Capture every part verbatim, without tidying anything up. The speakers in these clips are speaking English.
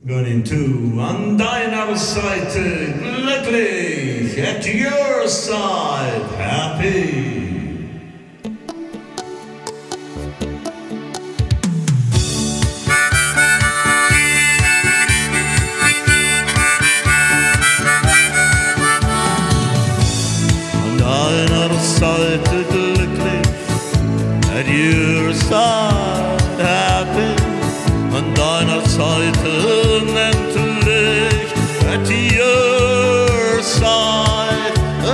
Going to an deiner Seite, glücklich, at your side, happy. An deiner Seite, glücklich, at your side, happy. An deiner Seite unendlich, at your side,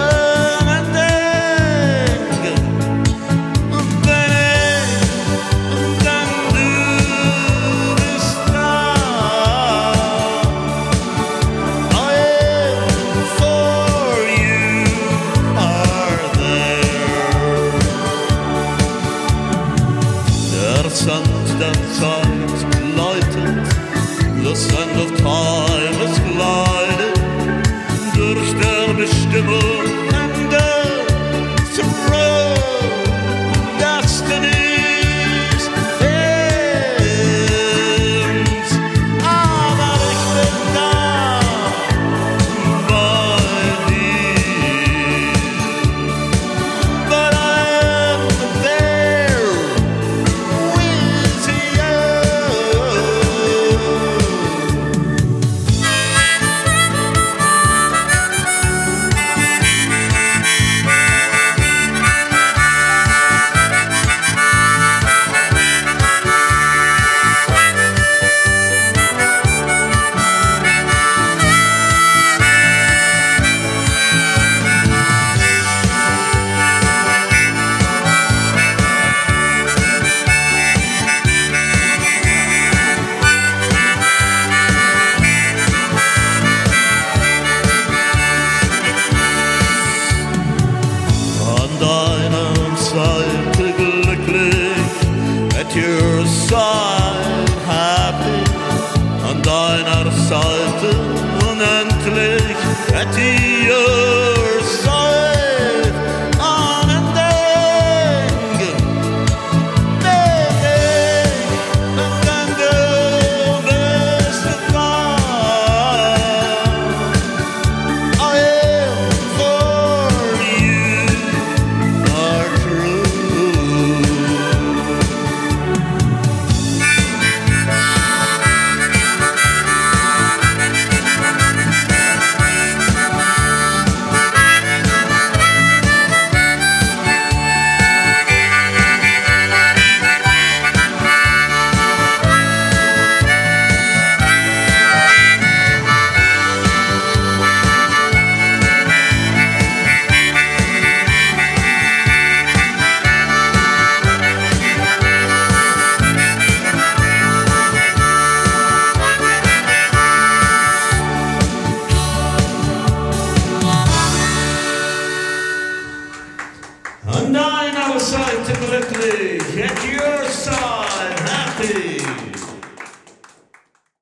unendlich. Und wenn ich, dann du bist da. I am for you are there. Der Sand der Zeit gleitet, the sand of time is glided durch der Bestimmung and through destiny's ends. Aber ich bin da bei dir, but I am there with you. Seite glücklich, at your side happy. An deiner Seite unendlich, at your side unendlich. Bin ich, denn du bist da. I am for you are true. An deiner Seite glücklich, at your side happy.